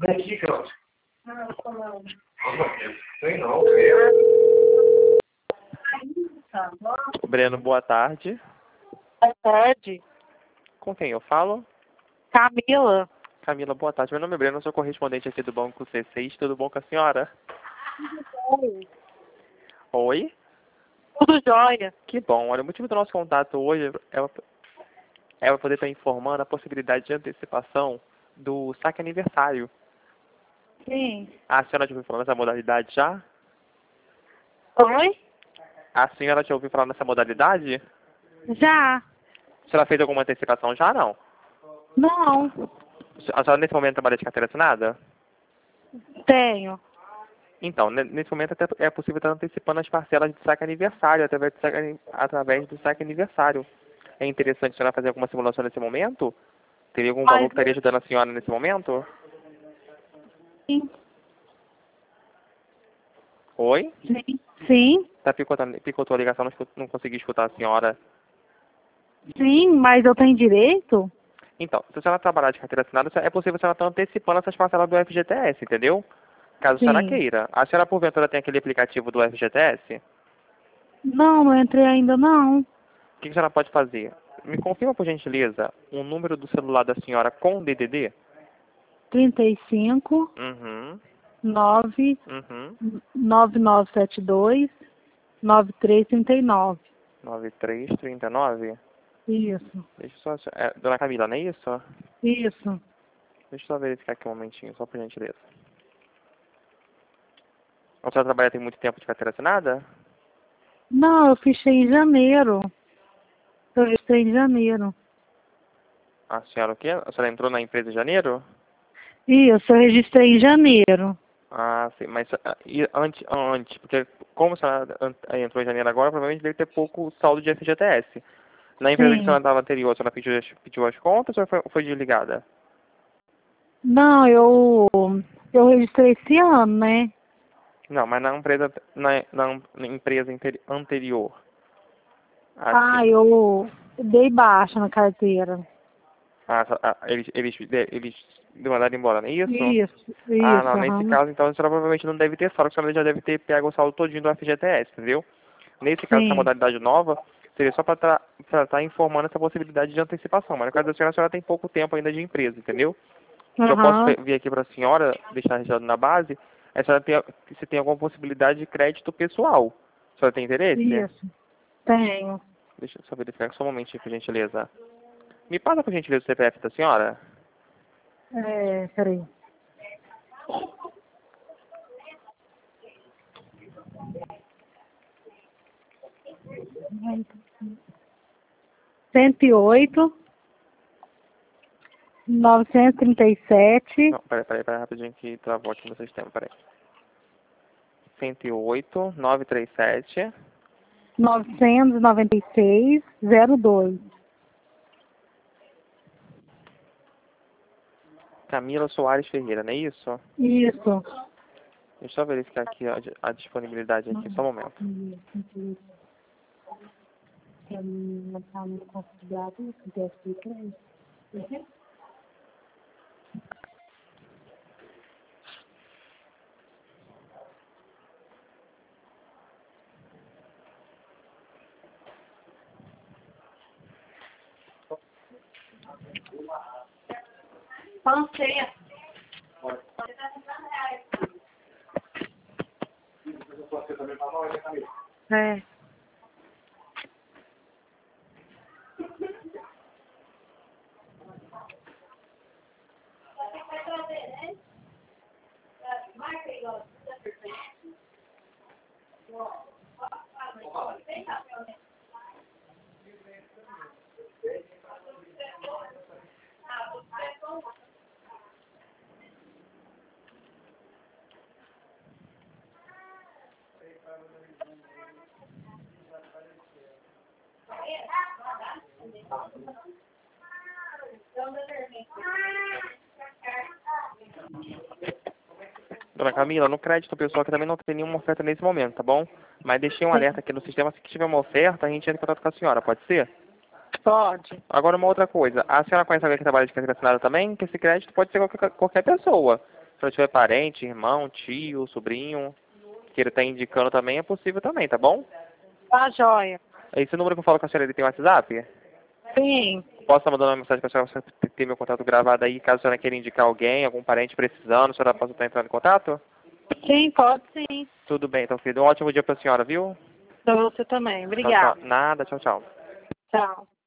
Breno, boa tarde. Boa tarde. Com quem eu falo? Camila. Camila, boa tarde. Meu nome é Breno, eu sou correspondente aqui do Banco C6. Tudo bom com a senhora? Oi. Oi? Tudo jóia. Que bom. Olha, o motivo do nosso contato hoje é para poder estar informando a possibilidade de antecipação do saque aniversário. Sim. A senhora já ouviu falar nessa modalidade já? Oi? A senhora já ouviu falar nessa modalidade? Já. A senhora fez alguma antecipação já, não? Não. A senhora nesse momento trabalha de carteira assinada? Tenho. Então, nesse momento até é possível estar antecipando as parcelas de saque aniversário, através do saque aniversário. É interessante a senhora fazer alguma simulação nesse momento? Teria algum valor que estaria ajudando a senhora nesse momento? Sim. Oi? Sim. Sim. Tá picotou a ligação, não consegui escutar a senhora. Sim, mas eu tenho direito? Então, se a senhora trabalhar de carteira assinada, é possível a senhora estar antecipando essas parcelas do FGTS, entendeu? Caso a senhora Sim. queira. A senhora, porventura, tem aquele aplicativo do FGTS? Não, não entrei ainda não. O que a senhora pode fazer? Me confirma, por gentileza, o número do celular da senhora com DDD? 35 Uhum. 9 Uhum. 9972 9339. 9339? Isso. Deixa eu só... Dona Camila, não é isso? Isso. Deixa eu só verificar aqui um momentinho, só por gentileza. A senhora trabalha tem muito tempo de carteira assinada? Não, eu fichei em janeiro. Eu registrei em janeiro. A senhora o quê? A senhora entrou na empresa em janeiro? Isso, eu registrei em janeiro. Ah, sim, mas e antes, porque como a senhora entrou em janeiro agora, provavelmente deve ter pouco saldo de FGTS. Na empresa que a Sim. senhora estava anterior, a senhora pediu as contas ou foi desligada? Não, eu registrei esse ano, né? Não, mas na empresa anterior. Ah, Assim. eu dei baixa na carteira. Eles mandaram embora, não é isso? Ah, Isso, não, nesse aham. caso, então, a senhora provavelmente não deve ter saldo, a senhora já deve ter pego o saldo todinho do FGTS, entendeu? Nesse caso, essa Sim, modalidade nova, seria só para estar informando essa possibilidade de antecipação, mas no caso da senhora, a senhora tem pouco tempo ainda de empresa, entendeu? O que eu posso aham. vir aqui para a senhora, deixar registrado na base, é se tem alguma possibilidade de crédito pessoal. A senhora tem interesse? Isso, tenho. Deixa eu só verificar só um momentinho, por gentileza. Me passa, por gentileza, o CPF da senhora? Peraí. Cento e oito, 937, Não, peraí, rapidinho que travou aqui no sistema, peraí. 108, 937. 996, 02. Camila Soares Ferreira, não é isso? Isso. Deixa eu só verificar aqui a disponibilidade aqui, só um momento. Panceia. É. Dona Camila, no crédito pessoal que também não tem nenhuma oferta nesse momento, tá bom? Mas deixei um alerta aqui no sistema, se tiver uma oferta, a gente entra em contato com a senhora, pode ser? Pode. Agora uma outra coisa, a senhora conhece alguém que trabalha de carteira assinada também? Que esse crédito pode ser qualquer pessoa. Se eu tiver parente, irmão, tio, sobrinho, que ele tá indicando também, é possível também, tá bom? Tá, joia. Esse número que eu falo com a senhora, ele tem WhatsApp? Sim. Posso estar mandando uma mensagem para a senhora ter meu contato gravado aí, caso a senhora queira indicar alguém, algum parente precisando, a senhora possa estar entrando em contato? Sim, pode sim. Tudo bem, então, filho. Um ótimo dia para a senhora, viu? Pra você também. Tchau, tchau. Obrigada. Nada, tchau, tchau. Tchau.